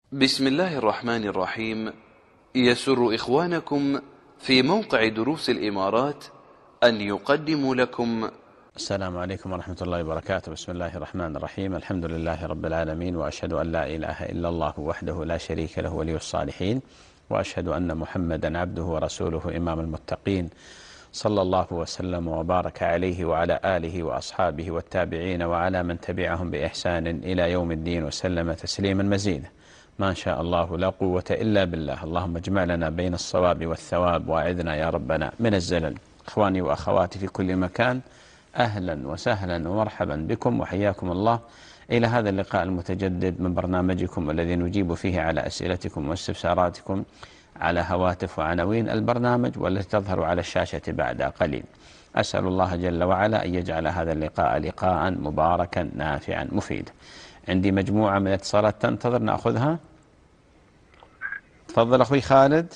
بسم الله الرحمن الرحيم. يسر إخوانكم في موقع دروس الإمارات أن يقدموا لكم السلام عليكم ورحمة الله وبركاته. بسم الله الرحمن الرحيم. الحمد لله رب العالمين، وأشهد أن لا إله إلا الله وحده لا شريك له ولي الصالحين، وأشهد أن محمدا عبده ورسوله إمام المتقين، صلى الله وسلم وبارك عليه وعلى آله وأصحابه والتابعين وعلى من تبعهم بإحسان إلى يوم الدين، وسلم تسليما مزيدا. ما شاء الله لا قوة إلا بالله. اللهم اجمع لنا بين الصواب والثواب، وأعذنا يا ربنا من الزلل. إخواني وأخواتي في كل مكان، أهلا وسهلا ومرحبا بكم وحياكم الله إلى هذا اللقاء المتجدد من برنامجكم الذي نجيب فيه على أسئلتكم واستفساراتكم على هواتف وعناوين البرنامج والتي تظهر على الشاشة بعد قليل. أسأل الله جل وعلا أن يجعل هذا اللقاء لقاء مباركا نافعا مفيدا. عندي مجموعة من الاتصالات تنتظر نأخذها. تفضل أخوي خالد.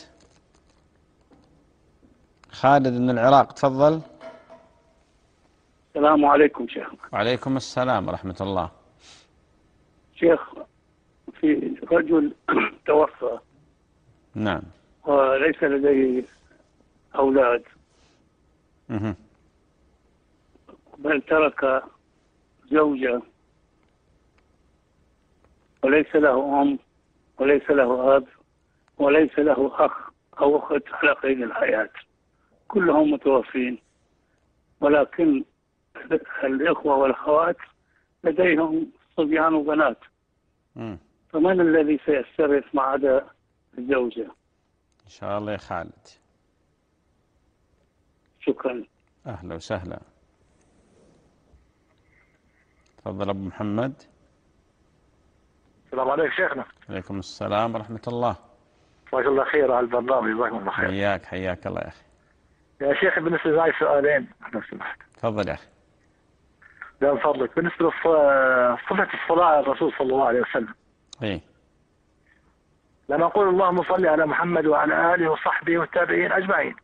خالد من العراق، تفضل. السلام عليكم شيخ. وعليكم السلام ورحمة الله. شيخ، في رجل توفى نعم. وليس لديه أولاد، بل ترك زوجة وليس له أم وليس له أب وليس له أخ أو أخت على قيد الحياة، كلهم متوفين، ولكن الإخوة والأخوات لديهم صبيان وبنات. فمن الذي سيسترث ما عدا الزوجة؟ إن شاء الله يا خالد. شكرا. أهلا وسهلا. تفضل أبو محمد. السلام عليكم شيخنا. عليكم السلام ورحمة الله. جزاك الله خير على البرنامج، جزاكم الله خير. حياك الله يا أخي. يا شيخ بالنسبة لي سؤالين لو سمحت. تفضل يا أخي. من فضلك، بالنسبة لصفة الصلاة على الرسول صلى الله عليه وسلم. إيه. لما نقول اللهم صل على محمد وعلى آله وصحبه والتابعين أجمعين.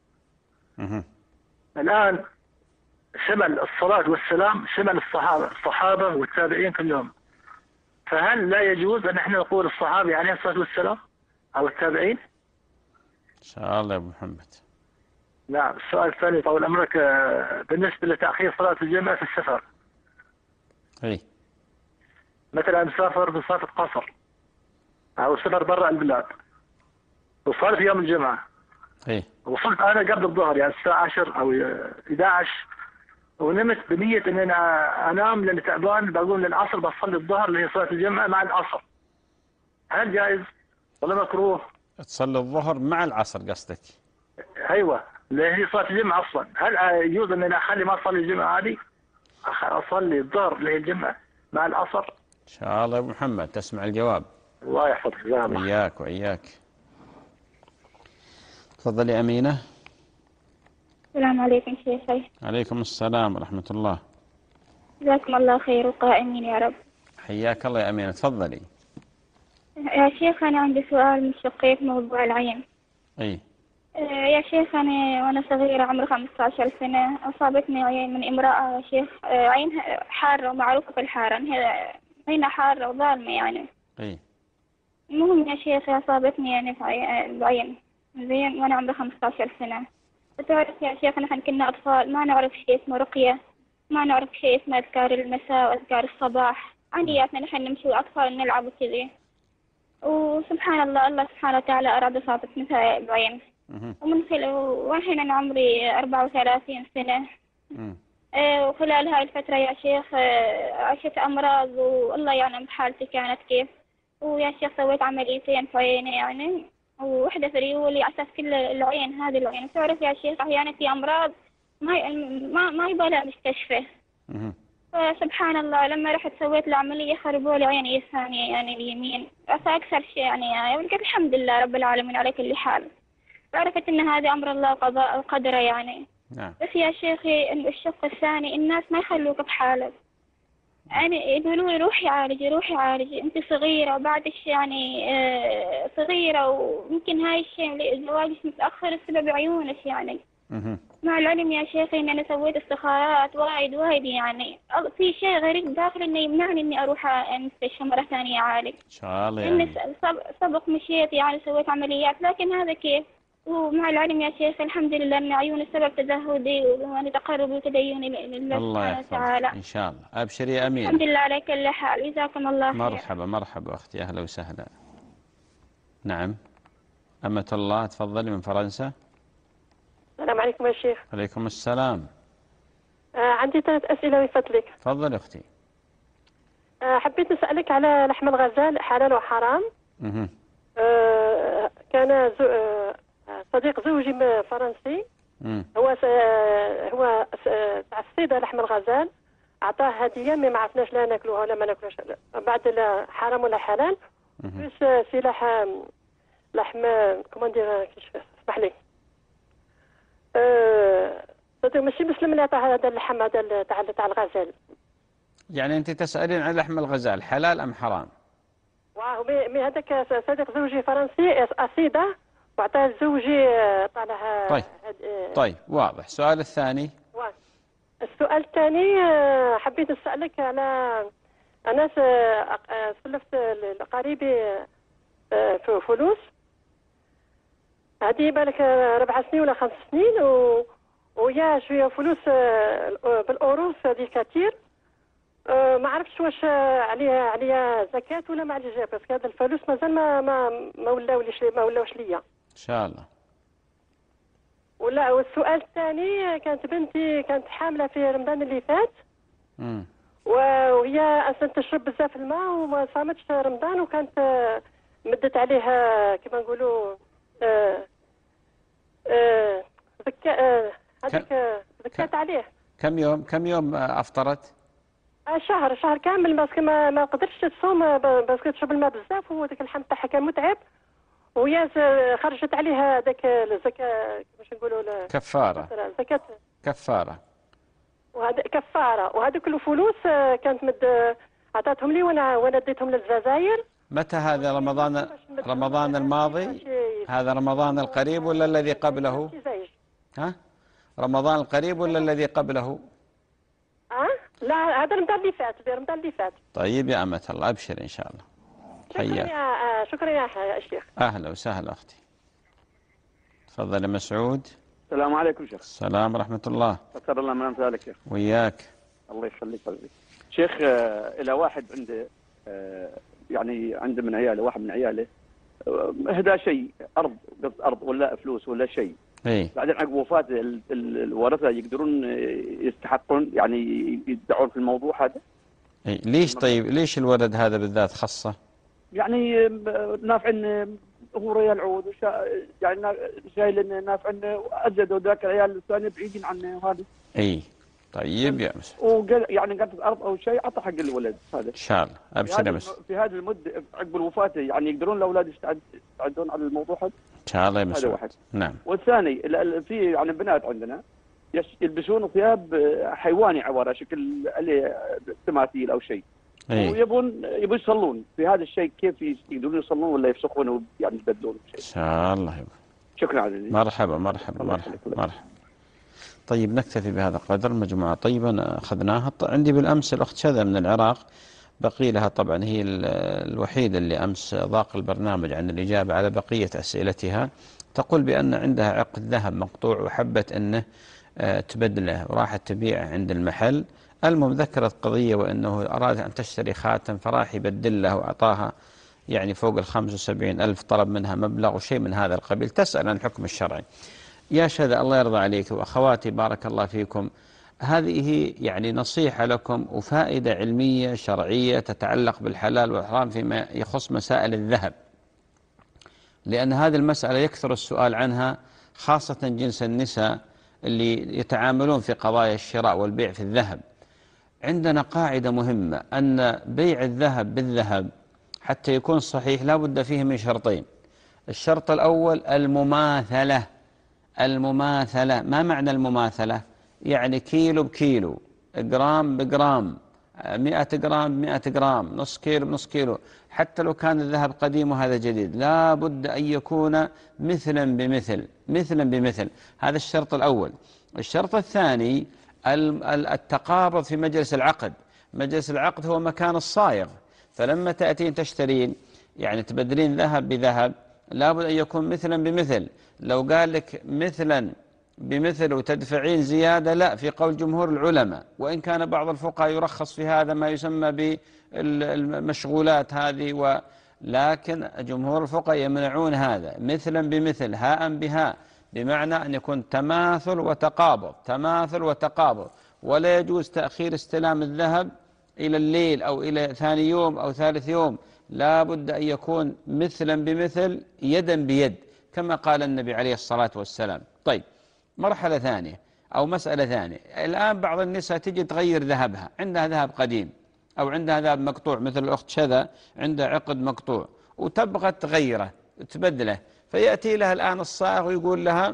الآن شمل الصلاة والسلام شمل الصحابة والتابعين كلهم، فهل لا يجوز أن احنا نقول الصحابي عليه الصلاة والسلام أو التابعين؟ إن شاء الله يا أبو محمد. نعم. السؤال الثاني طول أمرك، بالنسبة لتأخير صلاة الجمعة في السفر. إيه. مثلا مسافر بصفة قصر أو سفر برا البلاد، وصار في يوم الجمعة. إيه. وصلت أنا قبل الظهر، يعني الساعة 10 أو 11، ونمت بنية إن أنا أنام لأني تعبان، بقوم للعصر بصلي الظهر اللي هي صلاة الجمعة مع العصر. هل جائز ولا مكروه؟ تصلي الظهر مع العصر قصدك؟ أيوة، اللي هي صلاة الجمعة أصلا. هل يجوز إن أنا أخلي ما أصلي الجمعة هذه، أصلي الظهر اللي هي الجمعة مع العصر؟ إن شاء الله يا أبو محمد تسمع الجواب. الله يحفظك. وإياك وإياك. تفضلي أمينة. السلام عليكم شيخي. عليكم السلام ورحمة الله. جزاكم الله خير وقائمين يا رب. حياك الله يا أمينة، تفضلي. يا شيخ أنا عندي سؤال من شقي في موضوع العين. أي. يا شيخ أنا وأنا صغيرة عمري 15 سنة أصابتني عين من امرأة يا شيخ، عينها حارة ومعروفة بالحارة، هي عينها حارة وظالمة يعني. أي. المهم يا شيخ أصابتني يعني في العين زين وأنا عمري 15 سنة. بتعرف يا شيخ نحن كنا أطفال ما نعرف شيء اسمه رقية، ما نعرف شيء اسمه أذكار المساء وأذكار الصباح، عادياتنا نحن نمشي أطفال نلعب وكذي. وسبحان الله، الله سبحانه وتعالى أراد إصابتني في العين. والحين أنا عمري 34 سنة. وخلال هاي الفترة يا شيخ عشت أمراض، والله يعلم بحالتي كانت كيف. ويا شيخ سويت عمليتين في عيني يعني، ووحدة في ريولي على أساس كل العين هذه العين. تعرف يا شيخ أحيانا في أمراض ما يبالها مستشفى. فسبحان الله لما رحت سويت العملية خربوا لي عيني الثانية يعني اليمين، فأكثر شيء يعني قلت الحمد لله رب العالمين على كل حال. عرفت إن هذا أمر الله قضاء وقدره يعني. نعم. بس يا شيخي الشق الثاني الناس ما يخلوك بحالك، يعني يقولوا لي روحي عالجي روحي عالجي، أنت صغيرة وبعدش يعني صغيرة، ويمكن هاي الشيء زواجك متأخر بسبب عيونك يعني. مع العلم يا شيخ إن أنا سويت استخارات وايد يعني في شيء غريب داخل إنه يمنعني إني أروح المستشفى مرة ثانية أعالج. إن شاء الله إن يعني. سبق مشيت يعني سويت عمليات، لكن هذا كيف؟ ومع العلم يا شيخ الحمد لله أن عيون السبب تزهدي وأنا تقرب وتديني لله الله سبحانه وتعالى. إن شاء الله. أبشري يا أمين. الحمد لله على كل حال. جزاكم الله خير. مرحبا مرحبا أختي، أهلا وسهلا. نعم أمة الله، تفضلي من فرنسا. السلام عليكم يا شيخ. عليكم السلام. عندي 3 أسئلة من فضلك. تفضل أختي. حبيت نسألك على لحم الغزال، حلال وحرام. كان صديق زوجي فرنسي، هو تعصيد لحم الغزال، أعطاه هدية ما عرفناش لا ناكلوها ولا ما ناكلوش بعد، لا حرام ولا حلال. بس سي لحم كومون دير، اسمح لي، صديق ماشي مسلم اللي عطاه هذا اللحم هذا تاع الغزال. يعني أنت تسألين عن لحم الغزال حلال أم حرام؟ واو، مي هذاك صديق زوجي فرنسي أصيدة وعطاه زوجي طالها. طيب واضح. السؤال الثاني. السؤال الثاني حبيت نسألك على، أنا سلفت لقريبي في فلوس، هذه بالك 4 سنين ولا 5 سنين، ويا شوية فلوس بالأوروس هذه كثير، ما عرفتش واش عليها زكاة ولا ما عليها، بس هذا الفلوس مازال ما ولاوش ليا. إن شاء الله. والسؤال الثاني، كانت بنتي كانت حاملة في رمضان اللي فات، وهي أصلا تشرب بزاف الماء وما صامتش رمضان، وكانت مدت عليها كما نقولوا هذيك زكاة عليه. كم يوم أفطرت؟ شهر كامل، بس ما قدرتش تصوم بس تشرب الماء بزاف، وذاك اللحم تاعها كان متعب، وهي خرجت عليها ذاك الزكاة كيفاش نقولوا كفارة. زكاة كفارة. وهذا كفارة، وهذوك الفلوس كانت عطاتهم لي وانا اديتهم للجزائر. متى هذا؟ رمضان الماضي؟ هذا رمضان القريب ولا الذي قبله؟ ها؟ رمضان القريب ولا الذي قبله؟ لا، هذا رمضان اللي فات. طيب يا أمة الله، أبشر إن شاء الله. شكرا يا شيخ. أهلا وسهلا أختي. تفضل يا مسعود. السلام عليكم شيخ. السلام ورحمة الله. أسأل الله من أمثالك شيخ. وياك. الله يخليك قلبي. شيخ، إلى واحد عنده يعني عنده من عياله، واحد من عياله اهدى شيء، أرض ولا فلوس ولا شيء. بعدين عقب وفاة الورثة يقدرون يستحقون يعني يدعون في الموضوع هذا؟ ليش؟ طيب ليش الولد هذا بالذات خاصة؟ يعني نافع هو ريال عود يعني شايل نافع أجدوا ذاك العيال الثاني بعيدين عنه وهذا. طيب يا مسعود. وقال يعني قطعة أرض أو شيء عطى حق الولد هذا. إن شاء الله. أبشر يا مسعود. في هذه المدة عقب الوفاة يعني يقدرون الأولاد يستعدون على الموضوع هذا؟ إن شاء الله يا مسعود. هذا واحد. نعم. والثاني في يعني بنات عندنا يلبسون ثياب حيواني عبارة شكل عليه تماثيل أو شيء. ويبون يصلون في هذا الشيء، كيف يقدرون يصلون ولا يفسخون يعني يبدلون شيء؟ إن شاء الله. شكرا عزيزي. مرحبا. طيب نكتفي بهذا القدر. مجموعة طيبة أخذناها. عندي بالأمس الأخت شذا من العراق، بقي لها طبعا، هي الوحيدة اللي أمس ضاق البرنامج عن الإجابة على بقية أسئلتها. تقول بأن عندها عقد ذهب مقطوع وحبت أنه تبدله، وراحت تبيعه عند المحل. المهم ذكرت قضية وأنه أراد أن تشتري خاتم، فراح يبدل له وأعطاها يعني فوق 75,000، طلب منها مبلغ وشيء من هذا القبيل. تسأل عن الحكم الشرعي. يا شذا الله يرضى عليك وأخواتي بارك الله فيكم، هذه يعني نصيحة لكم وفائدة علمية شرعية تتعلق بالحلال والحرام فيما يخص مسائل الذهب، لأن هذه المسألة يكثر السؤال عنها، خاصة جنس النساء اللي يتعاملون في قضايا الشراء والبيع في الذهب. عندنا قاعدة مهمة، أن بيع الذهب بالذهب حتى يكون صحيح لا بد فيه من شرطين. الشرط الأول المماثلة. ما معنى المماثلة؟ يعني كيلو بكيلو، جرام بجرام، 100 جرام 100 جرام، نص كيلو بنص كيلو، حتى لو كان الذهب قديم وهذا جديد، لا بد أن يكون مثلا بمثل، مثلا بمثل. هذا الشرط الأول. الشرط الثاني التقابض في مجلس العقد. مجلس العقد هو مكان الصايغ، فلما تأتين تشترين يعني تبدلين ذهب بذهب لابد أن يكون مثلا بمثل. لو قال لك مثلا بمثل وتدفعين زيادة، لا، في قول جمهور العلماء، وإن كان بعض الفقهاء يرخص في هذا ما يسمى بالمشغولات هذه، لكن جمهور الفقهاء يمنعون هذا، مثلا بمثل، هاء بهاء، بمعنى أن يكون تماثل وتقابض، تماثل وتقابض. ولا يجوز تأخير استلام الذهب إلى الليل أو إلى ثاني يوم أو ثالث يوم، لا بد أن يكون مثلا بمثل، يدا بيد، كما قال النبي عليه الصلاة والسلام. طيب، مرحلة ثانية أو مسألة ثانية، الآن بعض النساء تجي تغير ذهبها، عندها ذهب قديم أو عندها ذهب مقطوع، مثل الأخت شذا عندها عقد مقطوع وتبغى تغيره تبدله، فيأتي لها الآن الصائغ ويقول لها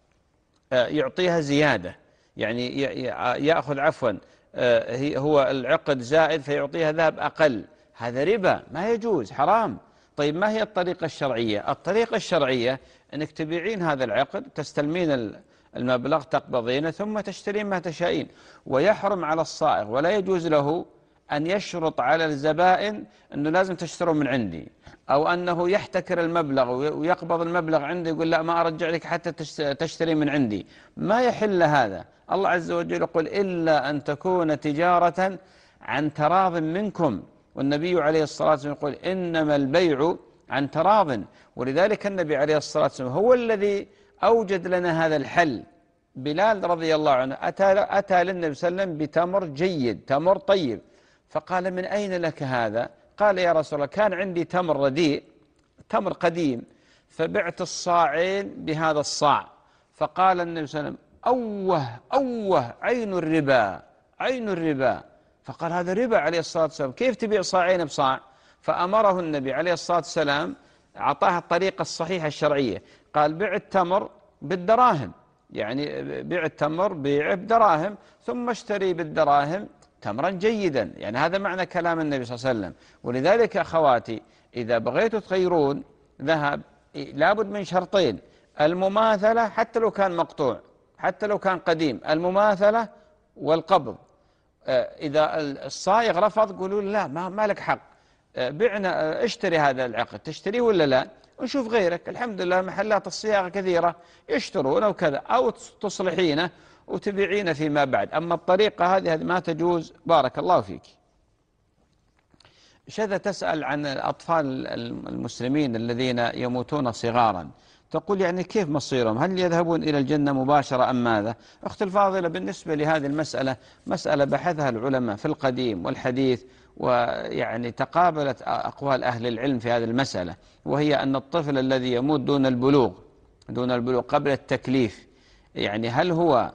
يعطيها زيادة، يعني يأخذ عفوا هو العقد زائد فيعطيها ذهب أقل، هذا ربا، ما يجوز، حرام. طيب، ما هي الطريقة الشرعية؟ الطريقة الشرعية أنك تبيعين هذا العقد، تستلمين المبلغ تقبضينه ثم تشترين ما تشائين. ويحرم على الصائغ ولا يجوز له أن يشرط على الزبائن أنه لازم تشتروا من عندي، أو أنه يحتكر المبلغ ويقبض المبلغ عندي يقول لا ما أرجع لك حتى تشتري من عندي، ما يحل هذا. الله عز وجل يقول إلا أن تكون تجارة عن تراض منكم، والنبي عليه الصلاة والسلام يقول إنما البيع عن تراض. ولذلك النبي عليه الصلاة والسلام هو الذي أوجد لنا هذا الحل. بلال رضي الله عنه أتى للنبي صلى الله عليه وسلم بتمر جيد، تمر طيب، فقال من أين لك هذا؟ قال يا رسول الله كان عندي تمر رديء، تمر قديم، فبعت الصاعين بهذا الصاع. فقال النبي صلى الله عليه وسلم أوه عين الربا، عين الربا. فقال هذا ربا عليه الصلاة والسلام، كيف تبيع صاعين بصاع؟ فأمره النبي عليه الصلاة والسلام، أعطاه الطريقة الصحيحة الشرعية، قال بيع التمر بالدراهم، يعني بيع التمر بيع بدراهم ثم اشتري بالدراهم تمرا جيدا، يعني هذا معنى كلام النبي صلى الله عليه وسلم. ولذلك أخواتي إذا بغيتوا تغيرون ذهب لابد من شرطين: المماثلة حتى لو كان مقطوع، حتى لو كان قديم، المماثلة والقبض. إذا الصائغ رفض قولوا لا ما لك حق، بعنا اشتري هذا العقد، تشتريه ولا لا؟ ونشوف غيرك. الحمد لله محلات الصياغة كثيرة يشترونه وكذا، أو تصلحينه وتبيعينه فيما بعد. أما الطريقة هذه ما تجوز. بارك الله فيك. شذا تسأل عن الأطفال المسلمين الذين يموتون صغارا، تقول يعني كيف مصيرهم؟ هل يذهبون إلى الجنة مباشرة أم ماذا؟ أختي الفاضلة، بالنسبة لهذه المسألة مسألة بحثها العلماء في القديم والحديث، ويعني تقابلت أقوال أهل العلم في هذه المسألة، وهي أن الطفل الذي يموت دون البلوغ قبل التكليف، يعني هل هو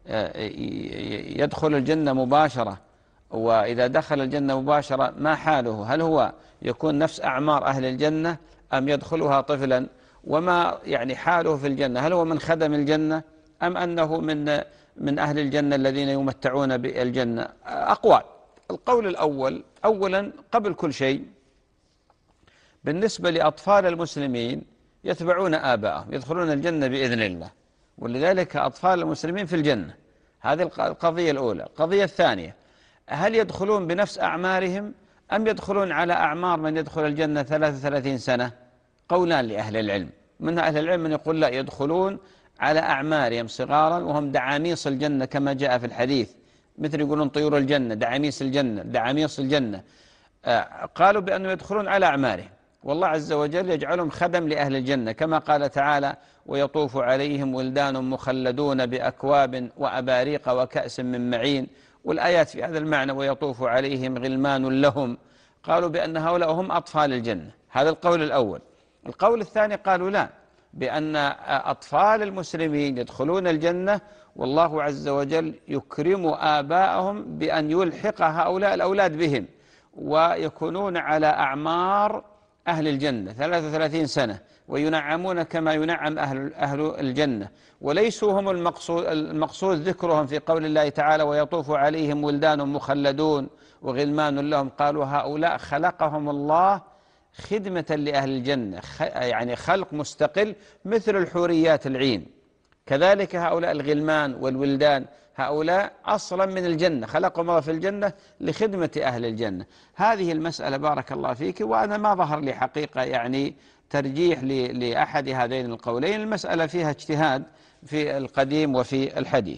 يدخل الجنة مباشرة؟ وإذا دخل الجنة مباشرة ما حاله؟ هل هو يكون نفس أعمار أهل الجنة أم يدخلها طفلا؟ وما يعني حاله في الجنة؟ هل هو من خدم الجنة أم أنه من أهل الجنة الذين يمتعون بالجنة؟ أقوال. القول الأول، أولا قبل كل شيء بالنسبة لأطفال المسلمين يتبعون آباءهم، يدخلون الجنة بإذن الله، ولذلك أطفال المسلمين في الجنة. هذه القضية الأولى. القضية الثانية، هل يدخلون بنفس أعمارهم أم يدخلون على أعمار من يدخل الجنة 33 سنة؟ قولان لأهل العلم. من أهل العلم من يقول لا، يدخلون على أعمارهم صغارا وهم دعاميص الجنة كما جاء في الحديث، مثل يقولون طيور الجنة، دعاميص الجنة، دعاميص الجنة. قالوا بأنه يدخلون على أعمارهم، والله عز وجل يجعلهم خدم لأهل الجنة كما قال تعالى: ويطوف عليهم ولدان مخلدون بأكواب وأباريق وكأس من معين. والآيات في هذا المعنى: ويطوف عليهم غلمان لهم. قالوا بأن هؤلاء هم أطفال الجنة. هذا القول الأول. القول الثاني قالوا لا، بأن أطفال المسلمين يدخلون الجنة والله عز وجل يكرم آباءهم بأن يلحق هؤلاء الأولاد بهم، ويكونون على أعمار أهل الجنة 33 سنة وينعمون كما ينعم أهل الجنة، وليسوا هم المقصود ذكرهم في قول الله تعالى ويطوف عليهم ولدان مخلدون وغلمان لهم، قالوا هؤلاء خلقهم الله خدمة لأهل الجنة، يعني خلق مستقل مثل الحوريات العين. كذلك هؤلاء الغلمان والولدان هؤلاء أصلا من الجنة، خلقهم الله في الجنة لخدمة أهل الجنة. هذه المسألة بارك الله فيك، وأنا ما ظهر لي حقيقة يعني ترجيح لأحد هذين القولين، المسألة فيها اجتهاد في القديم وفي الحديث.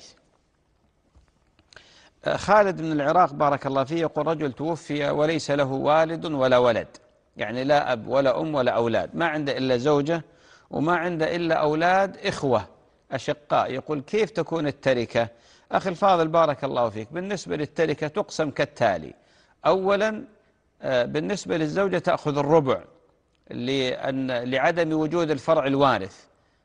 خالد من العراق بارك الله فيه يقول رجل توفي وليس له والد ولا ولد، يعني لا أب ولا أم ولا أولاد، ما عنده إلا زوجة وما عنده إلا أولاد إخوة أشقاء، يقول كيف تكون التركة؟ أخي الفاضل بارك الله فيك، بالنسبة للتركة تقسم كالتالي: أولا بالنسبة للزوجة تأخذ الربع لعدم وجود الفرع الوارث،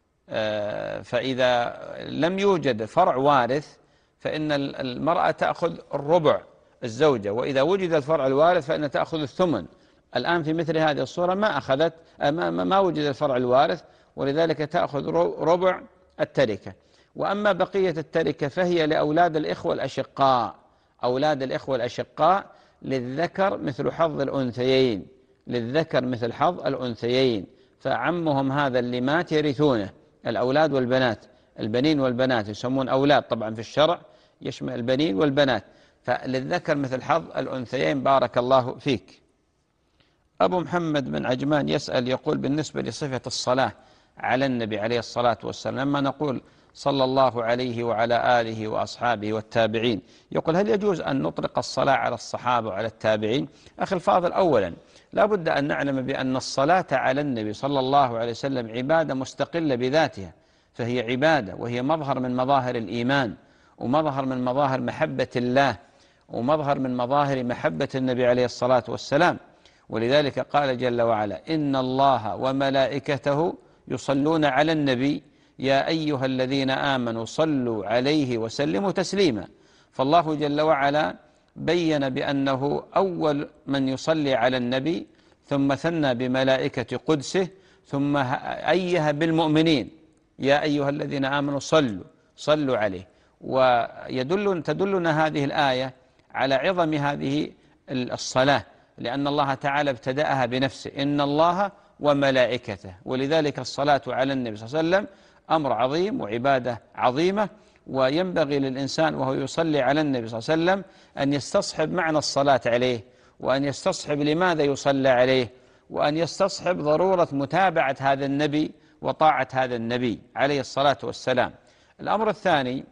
فإذا لم يوجد فرع وارث فإن المرأة تأخذ الربع الزوجة، وإذا وجد الفرع الوارث فإن تأخذ الثمن. الآن في مثل هذه الصورة ما وجد الفرع الوارث، ولذلك تأخذ ربع التركة. وأما بقية التركة فهي لأولاد الإخوة الأشقاء، أولاد الإخوة الأشقاء للذكر مثل حظ الأنثيين، للذكر مثل حظ الأنثيين، فعمهم هذا اللي مات يرثونه، الأولاد والبنات، البنين والبنات يسمون أولاد طبعا في الشرع يشمل البنين والبنات، فللذكر مثل حظ الأنثيين. بارك الله فيك. أبو محمد بن عجمان يسأل يقول بالنسبة لصفة الصلاة على النبي عليه الصلاة والسلام، لما نقول صلى الله عليه وعلى آله وأصحابه والتابعين، يقول هل يجوز أن نطلق الصلاة على الصحابة وعلى التابعين؟ أخي الفاضل، أولا لا بد أن نعلم بأن الصلاة على النبي صلى الله عليه وسلم عبادة مستقلة بذاتها، فهي عبادة وهي مظهر من مظاهر الإيمان، ومظهر من مظاهر محبة الله، ومظهر من مظاهر محبة النبي عليه الصلاة والسلام. ولذلك قال جل وعلا إن الله وملائكته يصلون على النبي يا أيها الذين آمنوا صلوا عليه وسلموا تسليما. فالله جل وعلا بين بأنه أول من يصلي على النبي، ثم ثنى بملائكة قدسه، ثم أيه بالمؤمنين يا أيها الذين آمنوا صلوا عليه. تدلنا هذه الآية على عظم هذه الصلاة، لأن الله تعالى ابتدأها بنفسه إن الله وملائكته، ولذلك الصلاة على النبي صلى الله عليه وسلم أمر عظيم وعبادة عظيمة، وينبغي للإنسان وهو يصلي على النبي صلى الله عليه وسلم أن يستصحب معنى الصلاة عليه، وأن يستصحب لماذا يصلى عليه، وأن يستصحب ضرورة متابعة هذا النبي وطاعة هذا النبي عليه الصلاة والسلام. الأمر الثاني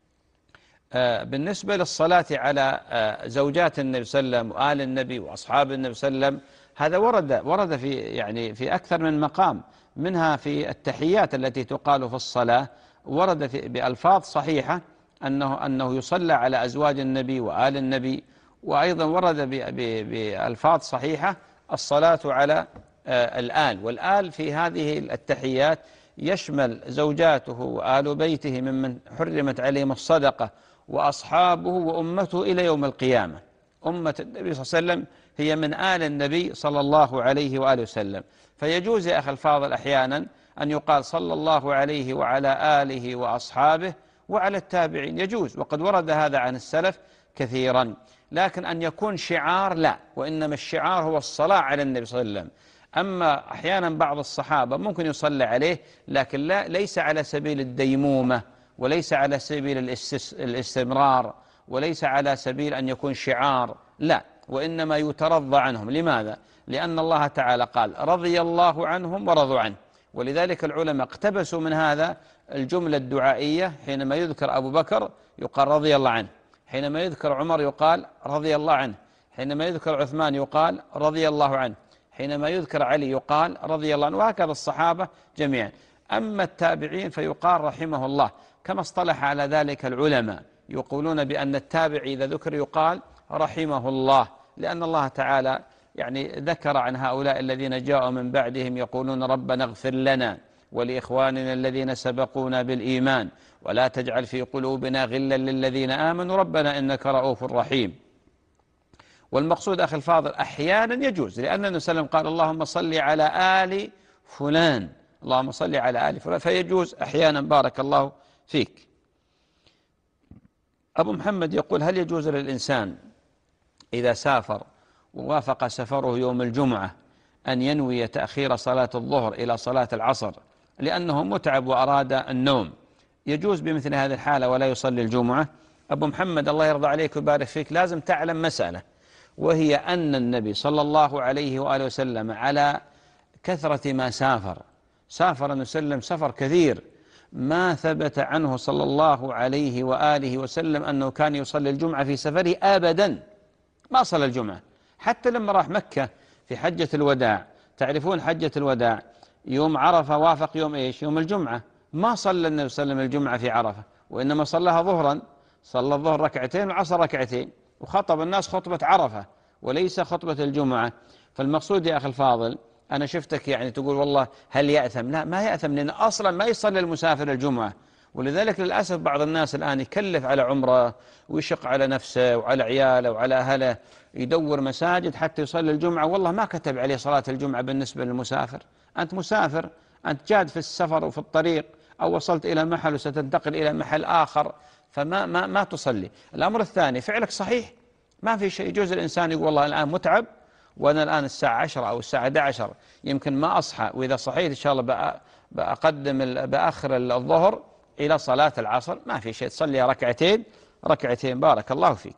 بالنسبة للصلاة على زوجات النبي صلى الله عليه وسلم وآل النبي وأصحاب النبي صلى الله عليه وسلم، هذا ورد في أكثر من مقام، منها في التحيات التي تقال في الصلاة، ورد بألفاظ صحيحة أنه يصلى على أزواج النبي وآل النبي، وأيضا ورد بألفاظ صحيحة الصلاة على الآل، والآل في هذه التحيات يشمل زوجاته وآل بيته ممن حرمت عليهم الصدقة، وأصحابه وأمته إلى يوم القيامة. أمة النبي صلى الله عليه وسلم هي من آل النبي صلى الله عليه وآله وسلم. فيجوز يا أخي الفاضل أحيانا أن يقال صلى الله عليه وعلى آله وأصحابه وعلى التابعين، يجوز، وقد ورد هذا عن السلف كثيرا. لكن أن يكون شعار لا، وإنما الشعار هو الصلاة على النبي صلى الله عليه وسلم. أما أحيانا بعض الصحابة ممكن يصلي عليه، لكن ليس على سبيل الديمومة، وليس على سبيل الاستمرار، وليس على سبيل أن يكون شعار، لا، وإنما يترضى عنهم. لماذا؟ لأن الله تعالى قال رضي الله عنهم ورضوا عنه، ولذلك العلماء اقتبسوا من هذا الجملة الدعائية، حينما يذكر أبو بكر يقال رضي الله عنه، حينما يذكر عمر يقال رضي الله عنه، حينما يذكر عثمان يقال رضي الله عنه، حينما يذكر علي يقال رضي الله عنه، وهكذا الصحابة جميعا. أما التابعين فيقال رحمه الله، كما اصطلح على ذلك العلماء، يقولون بأن التابع إذا ذكر يقال رحمه الله، لأن الله تعالى يعني ذكر عن هؤلاء الذين جاءوا من بعدهم يقولون ربنا اغفر لنا ولإخواننا الذين سبقونا بالإيمان ولا تجعل في قلوبنا غلا للذين آمنوا ربنا إنك رؤوف رحيم. والمقصود أخي الفاضل أحيانا يجوز، لأن النبي صلى الله عليه وسلم قال اللهم صل على آل فلان، اللهم صل على آل فلان، فيجوز أحيانا. بارك الله فيك. أبو محمد يقول هل يجوز للإنسان إذا سافر ووافق سفره يوم الجمعة أن ينوي تأخير صلاة الظهر إلى صلاة العصر لأنه متعب وأراد النوم، يجوز بمثل هذه الحالة ولا يصلي الجمعة؟ أبو محمد الله يرضى عليك ويبارك فيك، لازم تعلم مسألة، وهي أن النبي صلى الله عليه وآله وسلم على كثرة ما سافر النبي صلى الله عليه وسلم سفر كثير، ما ثبت عنه صلى الله عليه وآله وسلم أنه كان يصلي الجمعة في سفره أبدا، ما صلى الجمعة. حتى لما راح مكة في حجة الوداع، تعرفون حجة الوداع يوم عرفة وافق يوم إيش؟ يوم الجمعة، ما صلى النبي صلى الله عليه وسلم الجمعة في عرفة، وإنما صلىها ظهرا، صلى الظهر ركعتين والعصر ركعتين، وخطب الناس خطبة عرفة وليس خطبة الجمعة. فالمقصود يا أخي الفاضل، أنا شفتك يعني تقول والله هل يأثم؟ لا، ما يأثم، لأن أصلا ما يصلي المسافر الجمعة. ولذلك للأسف بعض الناس الآن يكلف على عمره ويشق على نفسه وعلى عياله وعلى أهله، يدور مساجد حتى يصلي الجمعة، والله ما كتب عليه صلاة الجمعة بالنسبة للمسافر. أنت مسافر، أنت جاد في السفر وفي الطريق، أو وصلت إلى محل وستنتقل إلى محل آخر، فما ما تصلي. الأمر الثاني، فعلك صحيح، ما في شيء، يجوز الإنسان يقول والله الآن متعب وأنا الآن الساعة 10 أو الساعة 11 يمكن ما أصحى، وإذا صحيت إن شاء الله بأخر الظهر إلى صلاة العصر، ما في شيء، تصلي ركعتين. بارك الله فيك.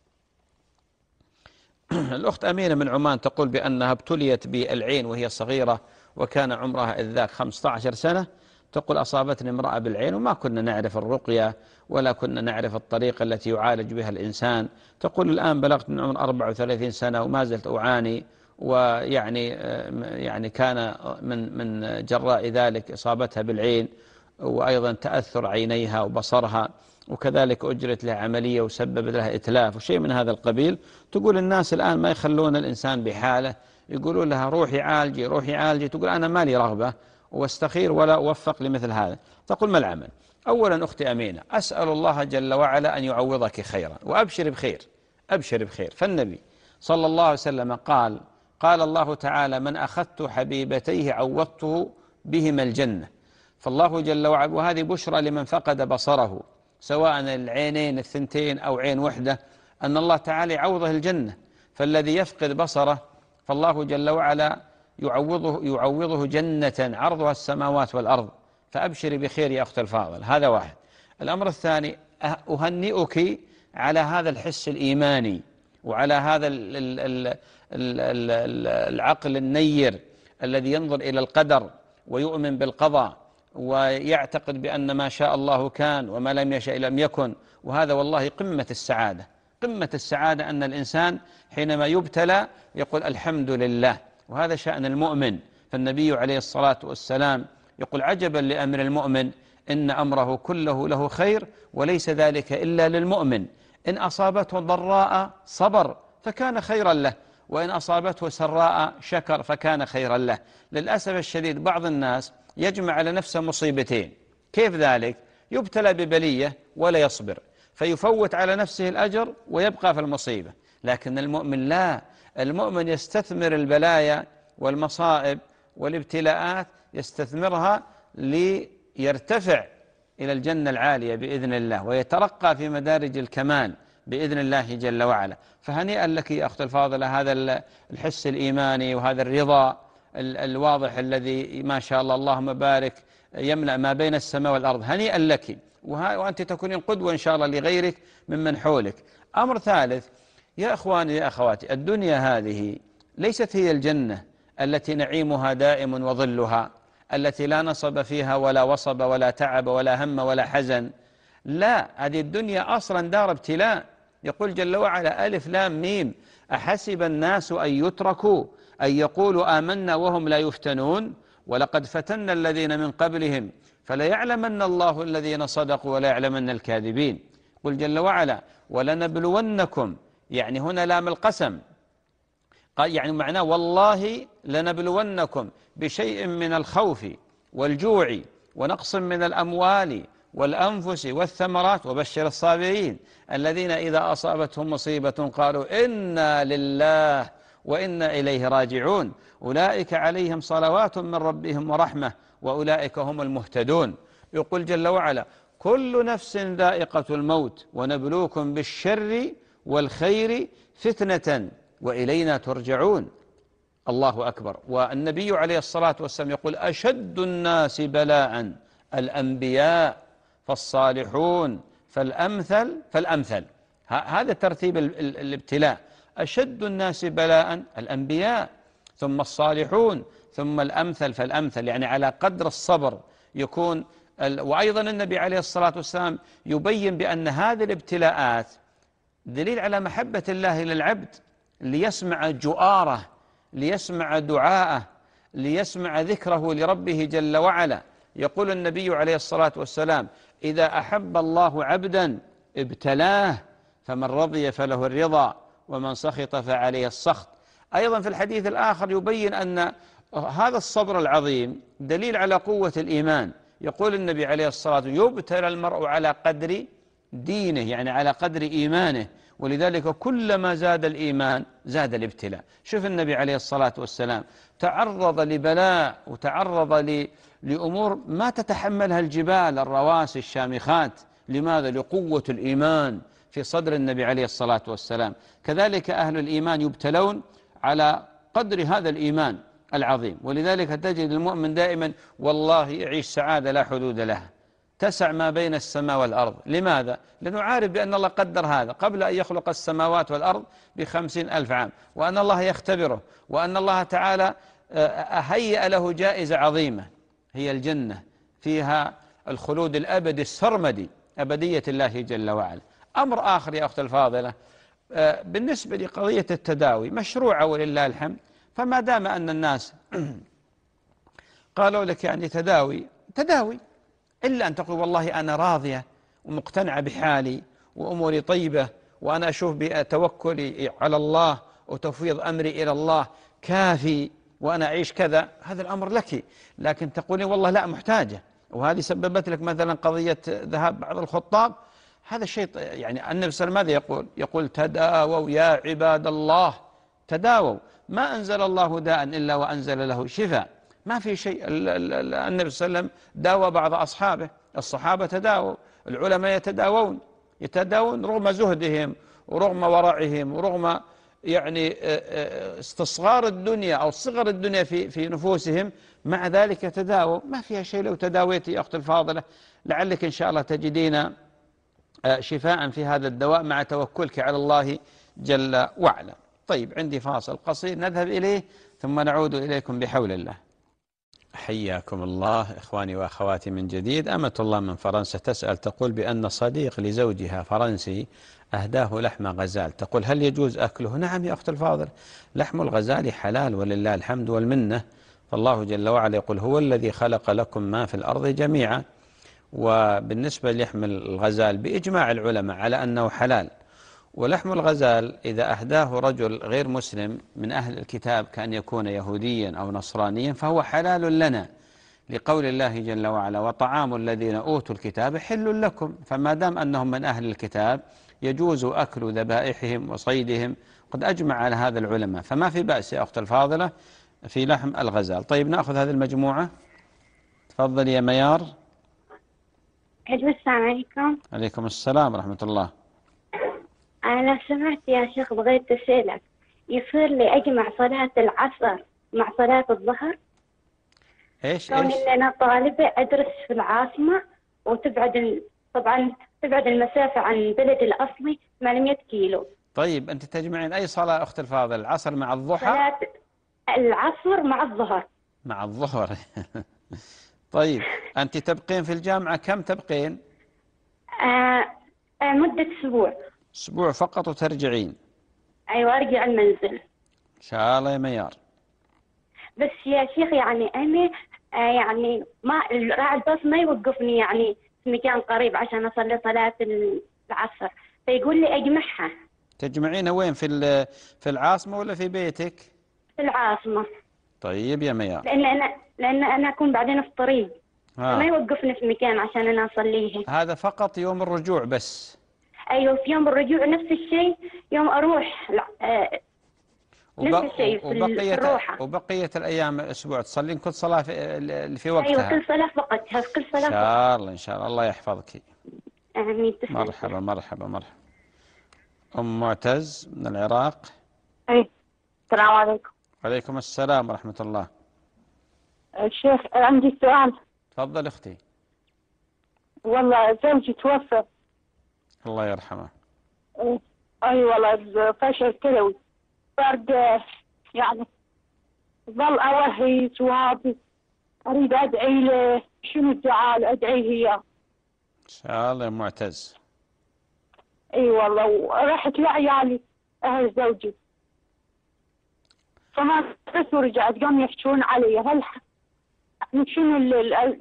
الأخت أمينة من عمان تقول بأنها ابتليت بالعين وهي صغيرة وكان عمرها إذ ذاك 15 سنة، تقول أصابتني امرأة بالعين وما كنا نعرف الرقية ولا كنا نعرف الطريقة التي يعالج بها الإنسان. تقول الآن بلغت من عمر 34 سنة وما زلت أعاني، ويعني كان من جراء ذلك إصابتها بالعين وأيضا تأثر عينيها وبصرها، وكذلك أجرت لها عملية وسببت لها إتلاف وشيء من هذا القبيل. تقول الناس الآن ما يخلون الإنسان بحاله، يقولون لها روحي عالجي، تقول أنا ما لي رغبة واستخير ولا أوفق لمثل هذا. تقول ما العمل؟ أولا أختي أمينة، أسأل الله جل وعلا أن يعوضك خيرا وأبشر بخير. فالنبي صلى الله عليه وسلم قال الله تعالى من أخذت حبيبتيه عوضته بهما الجنة، فالله جل وعلا، وهذه بشرى لمن فقد بصره سواء العينين الثنتين أو عين وحدة، أن الله تعالى يعوضه الجنة. فالذي يفقد بصره فالله جل وعلا يعوضه جنة عرضها السماوات والأرض. فأبشري بخير يا أخت الفاضل، هذا واحد. الأمر الثاني، أهنئك على هذا الحس الإيماني وعلى هذا العقل النير الذي ينظر إلى القدر ويؤمن بالقضاء ويعتقد بأن ما شاء الله كان وما لم يشاء لم يكن. وهذا والله قمة السعادة أن الإنسان حينما يبتلى يقول الحمد لله، وهذا شأن المؤمن. فالنبي عليه الصلاة والسلام يقول عجبا لأمر المؤمن إن أمره كله له خير وليس ذلك إلا للمؤمن، إن أصابته ضراء صبر فكان خيرا له، وإن أصابته سراء شكر فكان خيرا له. للأسف الشديد بعض الناس يجمع على نفسه مصيبتين. كيف ذلك؟ يبتلى ببلية ولا يصبر، فيفوت على نفسه الأجر ويبقى في المصيبة. لكن المؤمن لا، المؤمن يستثمر البلايا والمصائب والابتلاءات، يستثمرها ليرتفع إلى الجنة العالية بإذن الله ويترقى في مدارج الكمال بإذن الله جل وعلا. فهنيئا لك يا أخت الفاضلة هذا الحس الإيماني وهذا الرضا الواضح الذي ما شاء الله اللهم بارك يملأ ما بين السماء والأرض، هنيئا لك، وأنت تكونين قدوة إن شاء الله لغيرك ممن حولك. أمر ثالث يا أخواني يا أخواتي، الدنيا هذه ليست هي الجنة التي نعيمها دائم وظلها، التي لا نصب فيها ولا وصب ولا تعب ولا هم ولا حزن. لا، هذه الدنيا أصلا دار ابتلاء. يقول جل وعلا ألف لام ميم أحسب الناس أن يتركوا أن يقولوا آمنا وهم لا يفتنون ولقد فتنا الذين من قبلهم فليعلمن الله الذين صدقوا ولا يعلمن الكاذبين. قل جل وعلا ولنبلونكم، يعني هنا لام القسم، يعني معناه والله لنبلونكم بشيء من الخوف والجوع ونقص من الأموال والأنفس والثمرات. وبشر الصابرين الذين إذا أصابتهم مصيبة قالوا إنا لله وإنا إليه راجعون أولئك عليهم صلوات من ربهم ورحمة وأولئك هم المهتدون. يقول جل وعلا كل نفس ذائقة الموت ونبلوكم بالشر والخير فتنة وإلينا ترجعون. الله أكبر. والنبي عليه الصلاة والسلام يقول أشد الناس بلاء الأنبياء فالصالحون فالأمثل. هذا ترتيب الابتلاء. أشد الناس بلاء الأنبياء ثم الصالحون ثم الأمثل فالأمثل، يعني على قدر الصبر يكون. وأيضا النبي عليه الصلاة والسلام يبين بأن هذه الابتلاءات دليل على محبة الله للعبد، ليسمع جؤاره، ليسمع دعاءه، ليسمع ذكره لربه جل وعلا. يقول النبي عليه الصلاة والسلام إذا أحب الله عبدا ابتلاه فمن رضي فله الرضا ومن سخط فعليه السخط. أيضا في الحديث الآخر يبين أن هذا الصبر العظيم دليل على قوة الإيمان. يقول النبي عليه الصلاة والسلام يبتلى المرء على قدر دينه، يعني على قدر إيمانه، ولذلك كلما زاد الإيمان زاد الابتلاء. شوف النبي عليه الصلاة والسلام تعرض لبلاء وتعرض لأمور ما تتحملها الجبال الرواسي الشامخات. لماذا؟ لقوة الإيمان في صدر النبي عليه الصلاة والسلام. كذلك أهل الإيمان يبتلون على قدر هذا الإيمان العظيم، ولذلك تجد المؤمن دائما والله يعيش سعادة لا حدود لها تسع ما بين السماء والأرض. لماذا؟ لأنه عارف بأن الله قدر هذا قبل أن يخلق السماوات والأرض ب50,000 عام، وأن الله يختبره، وأن الله تعالى هيأ له جائزة عظيمة هي الجنة فيها الخلود الأبدي السرمدي، أبدية الله جل وعلا. أمر آخر يا أخت الفاضلة، بالنسبة لقضية التداوي مشروعة ولله الحمد، فما دام أن الناس قالوا لك يعني تداوي إلا أن تقول والله أنا راضية ومقتنعة بحالي وأموري طيبة وأنا أشوف بتوكلي على الله وتفويض أمري إلى الله كافي وأنا أعيش كذا، هذا الأمر لك. لكن تقولي والله لا محتاجة، وهذه سببت لك مثلا قضية ذهاب بعض الخطاب، هذا الشيء يعني النبي صلى الله عليه وسلم ماذا يقول تداووا يا عباد الله، تداووا. ما أنزل الله داء إلا وأنزل له شفاء. ما في شيء. النبي صلى الله عليه وسلم داوى بعض أصحابه، الصحابة تداووا، العلماء يتداوون رغم زهدهم ورغم ورعهم ورغم يعني استصغار الدنيا أو صغر الدنيا في نفوسهم، مع ذلك تداووا. ما فيها شيء. لو تداويت يا أخت الفاضلة لعلك إن شاء الله تجدين شفاء في هذا الدواء مع توكلك على الله جل وعلا. طيب عندي فاصل قصير نذهب إليه ثم نعود إليكم بحول الله. حياكم الله إخواني وأخواتي من جديد. أمة الله من فرنسا تسأل تقول بأن صديق لزوجها فرنسي أهداه لحم غزال، تقول هل يجوز أكله؟ نعم يا أخت الفاضل، لحم الغزال حلال ولله الحمد والمنة. فالله جل وعلا يقول هو الذي خلق لكم ما في الأرض جميعا. وبالنسبة للحم الغزال بإجماع العلماء على أنه حلال. ولحم الغزال إذا أهداه رجل غير مسلم من أهل الكتاب كأن يكون يهوديا أو نصرانيا فهو حلال لنا، لقول الله جل وعلا وطعام الذين أوتوا الكتاب حل لكم. فما دام أنهم من أهل الكتاب يجوز أكل ذبائحهم وصيدهم، قد أجمع على هذا العلماء، فما في بأس يا أخت الفاضلة في لحم الغزال. طيب نأخذ هذه المجموعة. تفضل يا ميار. السلام عليكم. عليكم السلام ورحمة الله. أنا سمعت يا شيخ بغيت أسألك، يصير لي أجمع صلاة العصر مع صلاة الظهر؟ إيش؟ كون إن أنا طالبة أدرس في العاصمة وتبعد طبعا تبعد المسافة عن بلد الأصلي 800 كيلو. طيب أنت تجمعين أي صلاة أخت الفاضل؟ العصر مع الضحى؟ صلاة العصر مع الظهر. مع الظهر. طيب أنت تبقين في الجامعة كم تبقين؟ مدة أسبوع. أسبوع فقط وترجعين؟ أيوة أرجع المنزل إن شاء الله يا ميار. بس يا شيخ يعني أنا يعني ما راعي الباص ما يوقفني يعني في مكان قريب عشان أصلي صلاة العصر، فيقول لي أجمعها. تجمعينها وين؟ في العاصمة ولا في بيتك؟ في العاصمة. طيب يا ميار. لأن أنا أكون بعدين في الطريق. ما يوقفني في مكان عشان أنا أصليه. هذا فقط يوم الرجوع بس؟ أيوة، في يوم الرجوع نفس الشيء، يوم أروح نفس الشيء في الروحة. وبقية الأيام الأسبوع تصلين كل صلاة في وقتها؟ أيوة، كل صلاة في وقتها، في كل صلاة. إن شاء الله إن شاء الله، الله يحفظك. آمين. مرحبا مرحبا مرحبا. أم معتز من العراق. أي، السلام عليكم. وعليكم السلام ورحمة الله. الشيخ عندي سؤال. تفضل أختي. والله زوجي توفى. الله يرحمه. أي والله فشل كلوي، برد يعني، ظل أوهيس وهذي، أريد أدعي له. شنو الدعاء أدعيه إياه؟ إن شاء الله يا معتز. اي والله، ورحت لعيالي اهل زوجي، فما بس ورجعت قام يحجون علي. هل شنو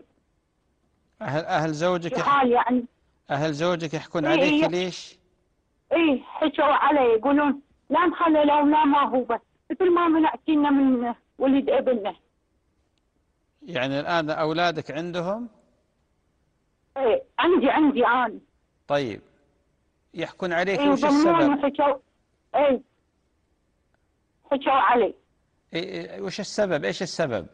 أهل زوجك يعني أهل زوجك يحكون عليك ليش؟ اي حكوا علي، يقولون لا نخلي له لا ما هو بس مثل ما منعتينا من ولد ابنه. يعني الآن أولادك عندهم؟ ايه عندي أنا. طيب يحكون عليك وش السبب؟ حكوا علي. وش السبب؟ ايش السبب؟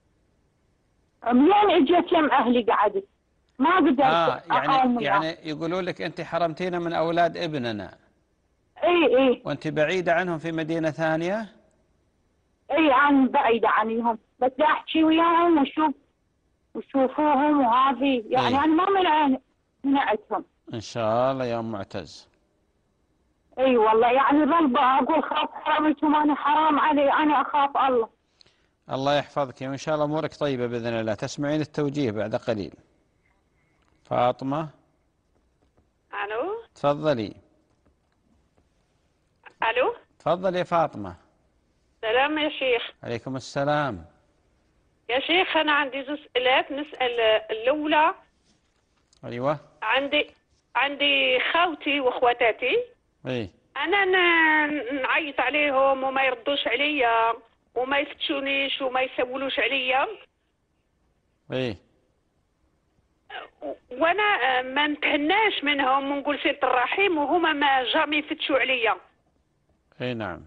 من اجيت يم اهلي قعدت ما قدرت يعني يقولوا لك انت حرمتينا من اولاد ابننا. اي وانت بعيدة عنهم في مدينة ثانية؟ اي انا بعيدة عنهم، بس احكي وياهم وشوفوهم وهذه يعني انا ما منعتهم. ان شاء الله يا ام معتز. اي والله يعني ظل اقول خاف حرمتهم، انا حرام علي، انا اخاف الله. الله يحفظك وان شاء الله امورك طيبه باذن الله. تسمعين التوجيه بعد قليل. فاطمه. الو. تفضلي. الو. تفضلي يا فاطمه. سلام يا شيخ. عليكم السلام. يا شيخ انا عندي سؤالات نسال. الاولى، ايوه، عندي خوتي واخواتاتي. انا نعيط عليهم وما يردوش عليا وما يفتشونيش وما يسولوش عليا. وانا ما نتهناش منهم ونقول سيرة الرحيم وهما ما جامي يفتشوا عليا. نعم.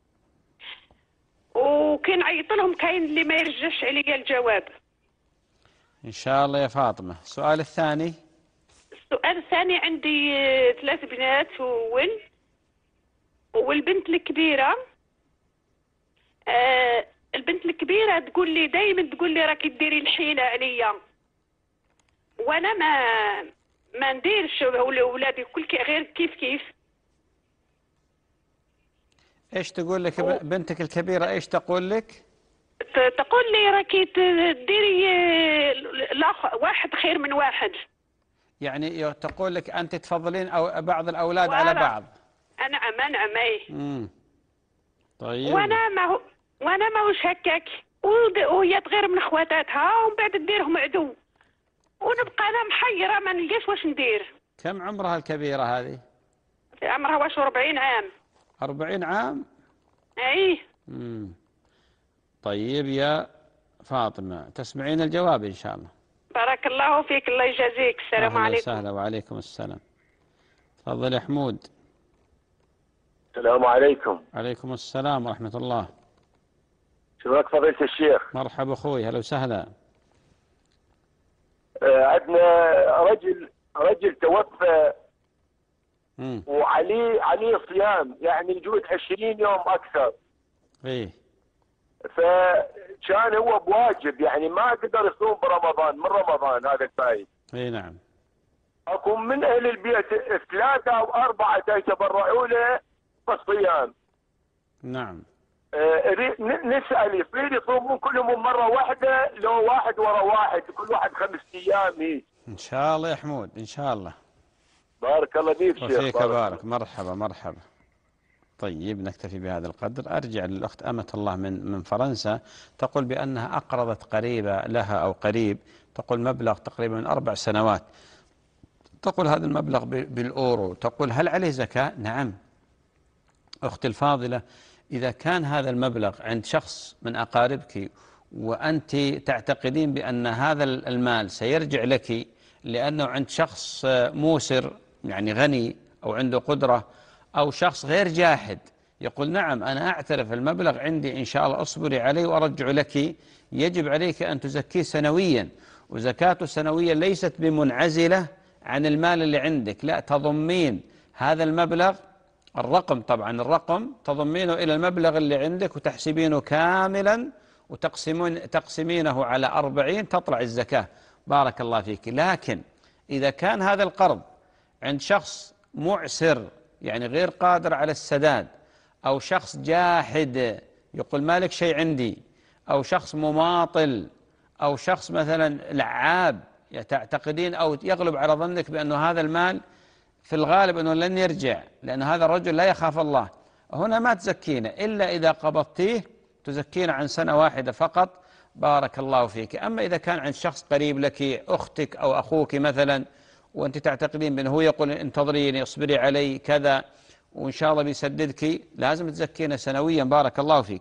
وكي نعيط لهم كاين اللي ما يرجعش عليا الجواب. ان شاء الله يا فاطمه. السؤال الثاني. السؤال الثاني، عندي 3 بنات وولد، والبنت الكبيرة البنت الكبيرة تقول لي دايما تقول لي راكي ديري الحيلة عليا، وانا ما نديرش. ولادي كل غير كيف. ايش تقول لك بنتك الكبيرة؟ ايش تقول لك؟ تقول لي راكي تديري واحد خير من واحد. يعني تقول لك أنت تفضلين أو بعض الأولاد على بعض. نعم اي. طيب. وانا ما هوش هكاك، وهي تغير من خواتاتها ومن بعد تديرهم عدو، ونبقى انا محيره ما نلقاش واش ندير. كم عمرها الكبيرة هذه؟ عمرها واش 40 عام. 40 عام؟ اي. طيب يا فاطمة تسمعين الجواب إن شاء الله. بارك الله فيك، الله يجازيك. السلام عليكم. أهلا وسهلا. وعليكم السلام. تفضل يا حمود. السلام عليكم. عليكم السلام ورحمة الله. شلونك فضيلة الشيخ؟ مرحبا أخوي، هلا وسهلا. عندنا رجل توفى وعليه صيام، يعني يجوز 20 يوم أكثر. فكان هو بواجب، يعني ما قدر يصوم برمضان من رمضان هذا الفايت. نعم. أكون من أهل البيت 3 أو 4 يتبرعوا له بالصيام. نعم. نسأل يصير يصومون كلهم مرة واحدة لو واحد ورا واحد، كل واحد 5 أيام هيك؟ إن شاء الله يا حمود، إن شاء الله. بارك الله فيك شيخ. وفيك بارك. مرحبا مرحبا. طيب نكتفي بهذا القدر. أرجع للأخت أمة الله من فرنسا، تقول بأنها أقرضت قريبة لها أو قريب، تقول مبلغ تقريبا من 4 سنوات، تقول هذا المبلغ بالأورو، تقول هل عليه زكاة؟ نعم أختي الفاضلة، إذا كان هذا المبلغ عند شخص من أقاربك وأنت تعتقدين بأن هذا المال سيرجع لك لأنه عند شخص موسر يعني غني أو عنده قدرة، أو شخص غير جاحد يقول نعم أنا أعترف المبلغ عندي إن شاء الله أصبري عليه وأرجع لك، يجب عليك أن تزكيه سنويا، وزكاته سنويا ليست بمنعزلة عن المال اللي عندك، لا، تضمين هذا المبلغ، الرقم طبعا الرقم تضمينه إلى المبلغ اللي عندك وتحسبينه كاملا وتقسمينه على 40 تطلع الزكاة. بارك الله فيك. لكن إذا كان هذا القرض عند شخص معسر يعني غير قادر على السداد، أو شخص جاحد يقول مالك شيء عندي، أو شخص مماطل، أو شخص مثلا لعاب تعتقدين أو يغلب على ظنك بأنه هذا المال في الغالب أنه لن يرجع لأن هذا الرجل لا يخاف الله، هنا ما تزكينه إلا إذا قبضتيه، تزكينه عن سنة واحدة فقط. بارك الله فيك. أما إذا كان عند شخص قريب لك، أختك أو أخوك مثلا، وأنت تعتقدين بأنه هو يقول انتظريني اصبري علي كذا وإن شاء الله بيسددك، لازم تزكينه سنويا. بارك الله فيك.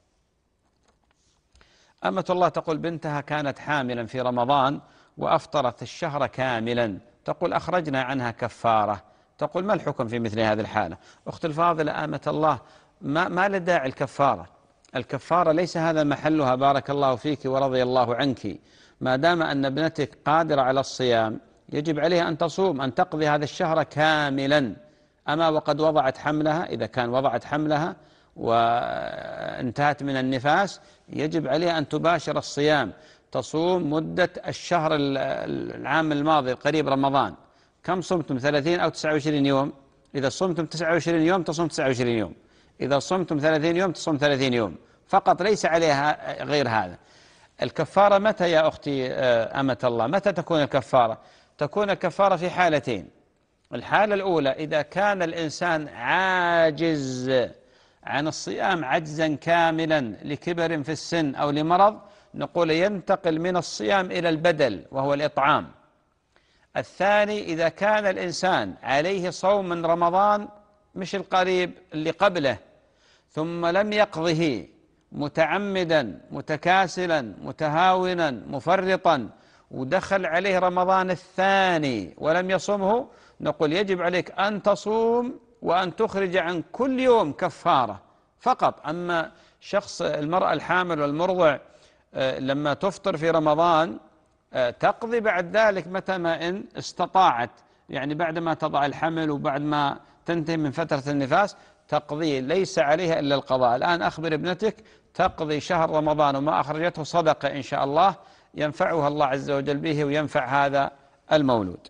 أمة الله تقول بنتها كانت حاملا في رمضان وأفطرت الشهر كاملا، تقول أخرجنا عنها كفارة، تقول ما الحكم في مثل هذه الحالة؟ أخت الفاضلة أمة الله، ما لداعي الكفارة، الكفارة ليس هذا محلها. بارك الله فيك ورضي الله عنك. ما دام أن ابنتك قادرة على الصيام يجب عليها أن تصوم، أن تقضي هذا الشهر كاملا. أما وقد وضعت حملها، إذا كان وضعت حملها وانتهت من النفاس يجب عليها أن تباشر الصيام، تصوم مدة الشهر العام الماضي قريب رمضان. كم صمتم؟ 30 أو 29 يوم؟ إذا صمتم 29 يوم تصوم 29 يوم، إذا صمتم 30 يوم تصوم 30 يوم فقط، ليس عليها غير هذا. الكفارة متى يا أختي أمة الله؟ متى تكون الكفارة؟ تكون الكفارة في حالتين. الحالة الأولى إذا كان الإنسان عاجز عن الصيام عجزا كاملا لكبر في السن أو لمرض، نقول ينتقل من الصيام إلى البدل وهو الإطعام. الثاني إذا كان الإنسان عليه صوم من رمضان مش القريب اللي قبله ثم لم يقضه متعمدا متكاسلا متهاونا مفرطا ودخل عليه رمضان الثاني ولم يصمه، نقول يجب عليك أن تصوم وأن تخرج عن كل يوم كفارة فقط. أما شخص المرأة الحامل والمرضع لما تفطر في رمضان تقضي بعد ذلك متى ما إن استطاعت، يعني بعد ما تضع الحمل وبعد ما تنتهي من فترة النفاس تقضي، ليس عليها إلا القضاء. الآن أخبر ابنتك تقضي شهر رمضان وما أخرجته صدقة إن شاء الله ينفعها الله عز وجل به وينفع هذا المولود.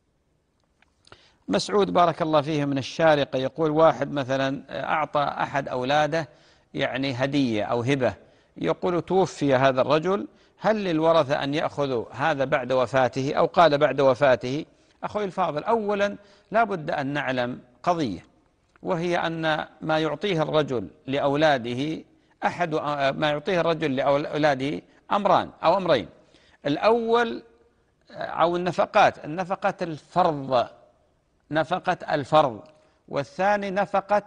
مسعود بارك الله فيه من الشارقة يقول واحد مثلا أعطى أحد أولاده يعني هدية أو هبة، يقول توفي هذا الرجل، هل للورثة أن يأخذوا هذا بعد وفاته أو قال بعد وفاته؟ أخوي الفاضل، أولا لا بد أن نعلم قضية، وهي أن ما يعطيه الرجل لأولاده ما يعطيه الرجل لأولاده أمران أو أمرين. الأول أو النفقة الفرض، نفقة الفرض، والثاني نفقة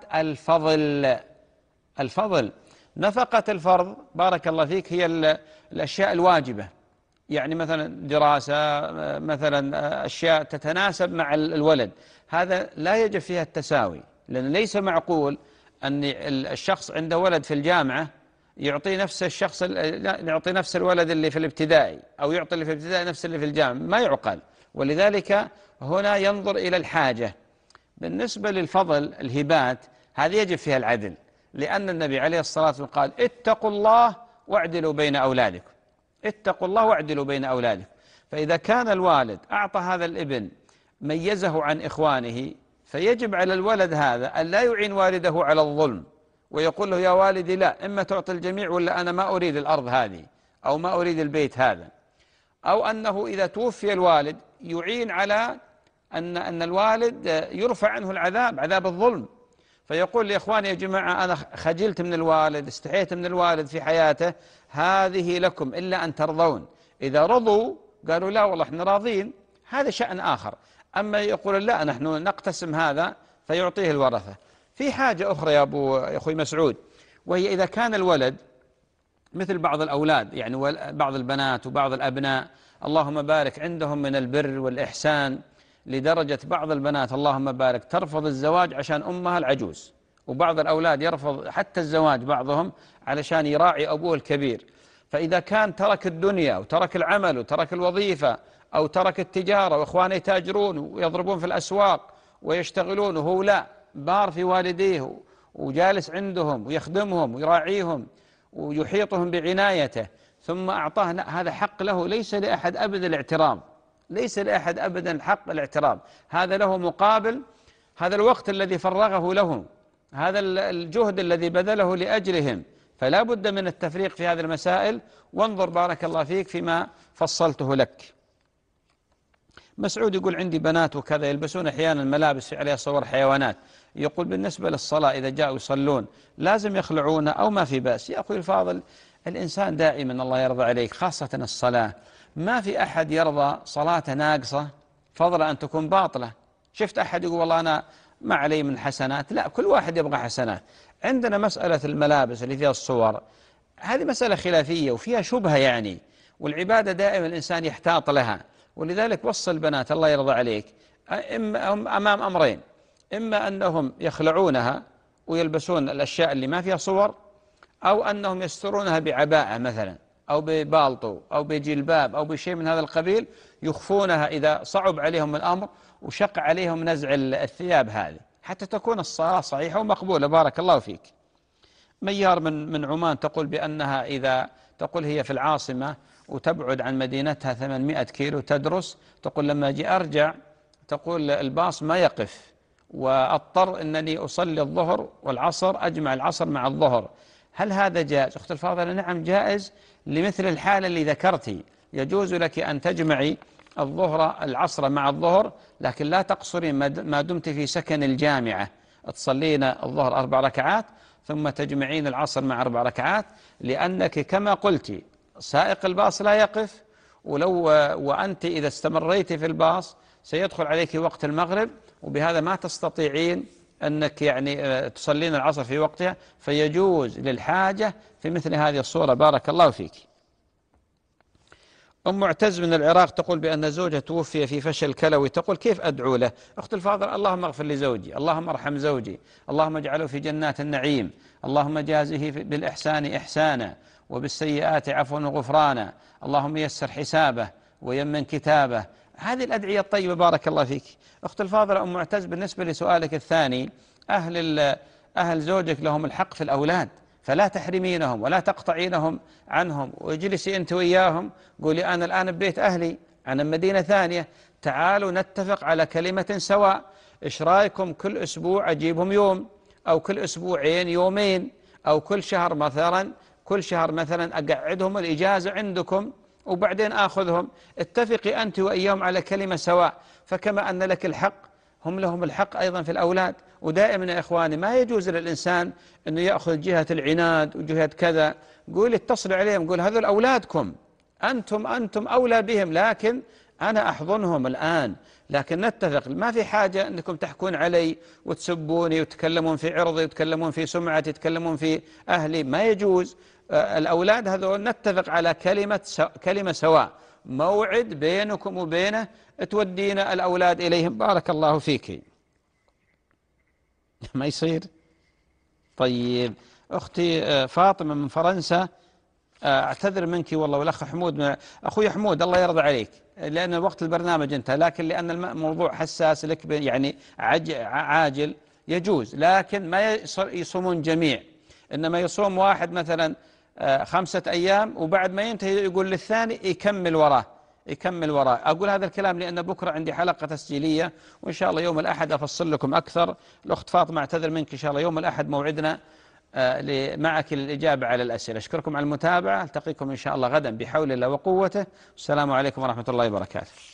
الفضل. نفقة الفرض بارك الله فيك هي الأشياء الواجبة، يعني مثلا دراسة، مثلا أشياء تتناسب مع الولد، هذا لا يجب فيها التساوي، لأن ليس معقول أن الشخص عنده ولد في الجامعة يعطي يعطي نفس الولد اللي في الابتدائي أو يعطي اللي في الابتدائي نفس اللي في الجامعة، ما يعقل. ولذلك هنا ينظر إلى الحاجة. بالنسبة للفضل الهبات هذه يجب فيها العدل، لأن النبي عليه الصلاة والسلام قال اتقوا الله واعدلوا بين أولادكم، اتقوا الله واعدلوا بين أولادكم. فإذا كان الوالد أعطى هذا الابن ميزه عن إخوانه فيجب على الولد هذا أن لا يعين والده على الظلم ويقول له يا والدي لا، إما تعطي الجميع ولا أنا ما أريد الأرض هذه أو ما أريد البيت هذا. أو أنه إذا توفي الوالد يعين على أن الوالد يرفع عنه العذاب، عذاب الظلم، فيقول لإخواني يا جماعة أنا خجلت من الوالد، استحيت من الوالد في حياته، هذه لكم إلا أن ترضون. إذا رضوا قالوا لا والله احنا راضين، هذا شأن آخر. أما يقول لا نحن نقتسم هذا فيعطيه الورثة. في حاجة أخرى يا أخوي مسعود، وهي إذا كان الولد مثل بعض الأولاد يعني بعض البنات وبعض الأبناء اللهم بارك عندهم من البر والإحسان لدرجة بعض البنات اللهم بارك ترفض الزواج عشان أمها العجوز، وبعض الأولاد يرفض حتى الزواج بعضهم علشان يراعي أبوه الكبير. فإذا كان ترك الدنيا وترك العمل وترك الوظيفة أو ترك التجارة وإخوانه يتاجرون ويضربون في الأسواق ويشتغلون وهو لا بار في والديه وجالس عندهم ويخدمهم ويراعيهم ويحيطهم بعنايته ثم أعطاه، هذا حق له، ليس لأحد أبدا الاعتراض، ليس لأحد أبدا حق الاعتراض، هذا له مقابل هذا الوقت الذي فرغه لهم، هذا الجهد الذي بذله لأجلهم. فلا بد من التفريق في هذه المسائل. وانظر بارك الله فيك فيما فصلته لك. مسعود يقول عندي بنات وكذا يلبسون أحيانا ملابس عليها صور حيوانات، يقول بالنسبة للصلاة إذا جاءوا يصلون لازم يخلعون أو ما في بأس؟ يا أخوي الفاضل الإنسان دائما الله يرضى عليك خاصة الصلاة ما في أحد يرضى صلاة ناقصة فضلا أن تكون باطلة. شفت أحد يقول والله أنا ما علي من حسنات؟ لا، كل واحد يبغى حسنات. عندنا مسألة الملابس اللي فيها الصور هذه مسألة خلافية وفيها شبهة يعني، والعبادة دائما الإنسان يحتاط لها. ولذلك وصل البنات الله يرضى عليك أمام أمرين، إما أنهم يخلعونها ويلبسون الأشياء اللي ما فيها صور، أو أنهم يسترونها بعباءة مثلا أو ببالطو أو بجلباب أو بشيء من هذا القبيل يخفونها إذا صعب عليهم الأمر وشق عليهم نزع الثياب هذه حتى تكون الصلاة صحيحة ومقبولة. بارك الله فيك. ميار من عمان تقول بأنها إذا تقول هي في العاصمة وتبعد عن مدينتها 800 كيلو تدرس، تقول لما أجي أرجع تقول الباص ما يقف وأضطر أنني أصلي الظهر والعصر، أجمع العصر مع الظهر، هل هذا جائز؟ أخت الفاضلة نعم جائز لمثل الحالة اللي ذكرتي، يجوز لك أن تجمعي العصر مع الظهر، لكن لا تقصرين ما دمت في سكن الجامعة، تصلين الظهر 4 ركعات ثم تجمعين العصر مع 4 ركعات، لأنك كما قلت سائق الباص لا يقف، وأنت إذا استمريت في الباص سيدخل عليك وقت المغرب، وبهذا ما تستطيعين أنك يعني تصلين العصر في وقتها، فيجوز للحاجة في مثل هذه الصورة. بارك الله فيك. أم معتز من العراق تقول بأن زوجها توفي في فشل كلوي، تقول كيف أدعو له؟ أخت الفاضل اللهم اغفر لزوجي، اللهم ارحم زوجي، اللهم اجعله في جنات النعيم، اللهم جازه بالإحسان إحسانا وبالسيئات عفوا وغفرانا، اللهم يسر حسابه ويمن كتابه. هذه الأدعية الطيبة. بارك الله فيك. أخت الفاضلة أم معتز بالنسبة لسؤالك الثاني، أهل زوجك لهم الحق في الأولاد، فلا تحرمينهم ولا تقطعينهم عنهم، واجلسي أنت وإياهم قولي أنا الآن ببيت أهلي، أنا مدينة ثانية، تعالوا نتفق على كلمة سواء، إيش رأيكم كل أسبوع أجيبهم يوم، أو كل أسبوعين يومين، أو كل شهر مثلا أقعدهم الإجازة عندكم وبعدين آخذهم، اتفقي أنت وإياهم على كلمة سواء. فكما أن لك الحق هم لهم الحق أيضا في الأولاد. ودائما يا إخواني ما يجوز للإنسان أنه يأخذ جهة العناد وجهة كذا، قول اتصل عليهم قول هذول أولادكم، أنتم أولى بهم، لكن أنا أحضنهم الآن، لكن نتفق، ما في حاجة أنكم تحكون علي وتسبوني وتتكلمون في عرضي وتتكلمون في سمعتي وتتكلمون في أهلي، ما يجوز. الأولاد هذول نتفق على كلمة سواء، موعد بينكم وبينه تودينا الأولاد إليهم. بارك الله فيك. ما يصير. طيب أختي فاطمة من فرنسا، أعتذر منك والله، والأخ حمود، أخوي حمود الله يرضى عليك، لأن وقت البرنامج انتهى، لكن لأن الموضوع حساس لك يعني عاجل يجوز، لكن ما يصومون جميع، إنما يصوم واحد مثلا 5 أيام وبعد ما ينتهي يقول للثاني يكمل وراه. أقول هذا الكلام لأن بكرة عندي حلقة تسجيلية، وإن شاء الله يوم الأحد أفصل لكم أكثر. الأخت فاطمة أعتذر منك، إن شاء الله يوم الأحد موعدنا معك للإجابة على الأسئلة. أشكركم على المتابعة، ألتقيكم إن شاء الله غدا بحول الله وقوته. السلام عليكم ورحمة الله وبركاته.